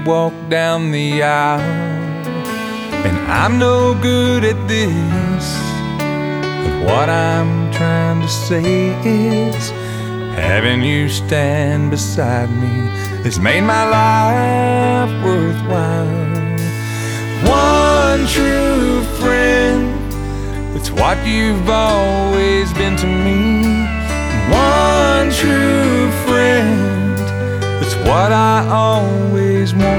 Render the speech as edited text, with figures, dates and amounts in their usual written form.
walk down the aisle. And I'm no good at this, but what I'm trying to say is having you stand beside me has made my life worthwhile. One true friend, that's what you've always been to me. One true friend, that's what I always want.